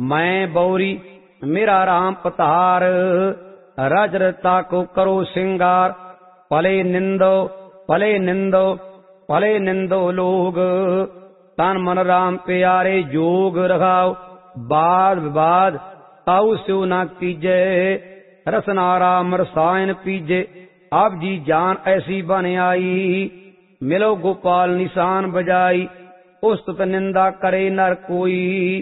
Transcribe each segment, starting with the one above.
मैं बौरी मेरा राम पतार, रज रता को करो सिंगार। पले निंदो पले निंदो पले निंदो लोग, तन मन राम प्यारे जोग रखाओ। बाद विवाद ताऊ स्यो न कीजे, रसना राम रसायन पीजे। अब जी जान ऐसी बन आई, मिलो गोपाल निशान बजाई। उस्तुत निंदा करे नर कोई,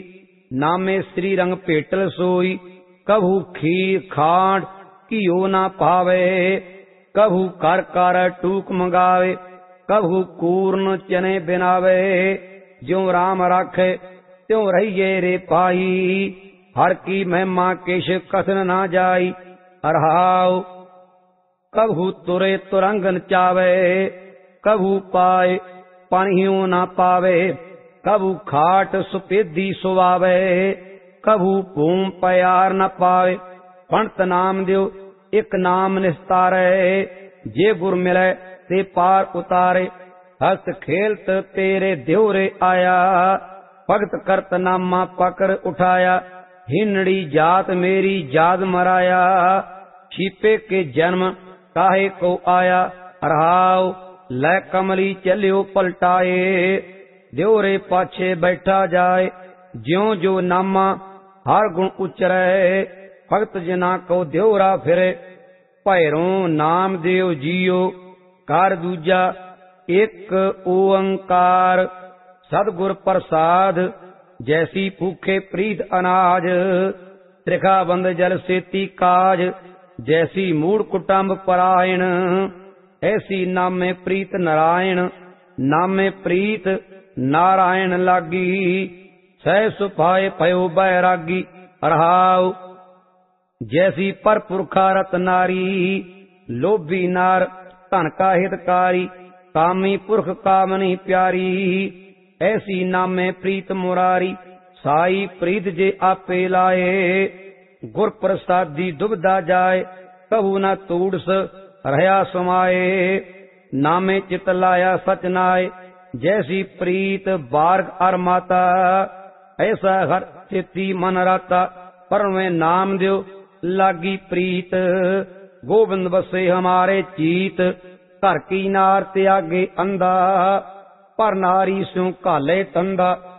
नामे श्री रंग पेटल सोई। कभू खीर खांड कियो ना पावे, कभू कर कर टूक मंगावे। कभू कूर्ण चने बिनावे, ज्यों राम राखे त्यों रहिए रे पाई। हर की महिमा केश कथन ना जाई, अरहाओ कभू तुरे तुरंगन चावे। कभू पाए पानियों ना पावे, कभू खाट सुपेदी सुवावे। कभू भूम प्यार न पावे, पंत नाम दियो एक नाम निस्तारे। जे गुर मिले ते पार उतारे, हस्त खेलत तेरे द्योरे आया। भगत करत नामा पकड़ उठाया, हिनड़ी जात मेरी जाद मराया। छिपे के जन्म काहे को आया, रहाओ लै कमली चलियो पलटाए। द्योरे पाछे बैठा जाए, ज्यों जो नामा हर गुण उचरे। भगत जना को द्योरा फिरे, भैरों नाम देव जियो। कार दूजा एक ओंकार, सदगुर प्रसाद जैसी भूखे प्रीत अनाज। त्रिखा बंद जल सेती काज, जैसी मूड कुटुंब परायण। ऐसी नामे प्रीत नारायण, नामे प्रीत नारायण लागी। सह सुभाए भयो बैरागी, रहाओ जैसी पर पुरखा रत नारी। लोभी नार धन का हितकारी, कामी पुरख कामनी प्यारी। ऐसी नामे प्रीत मुरारी, साई प्रीत जे आपे लाए। गुर प्रसादी दुबदा जाए, कहू न तूड़स रहया समाए। नामे चित लाया सच नाय, जैसी प्रीत बार्ग अर माता। ऐसा हर चित्ती मन राता, पर में नाम दियो लागी प्रीत। गोविंद बसे हमारे चीत, घर की नार त्यागे अंधा। पर नारी स्यों काले तंदा,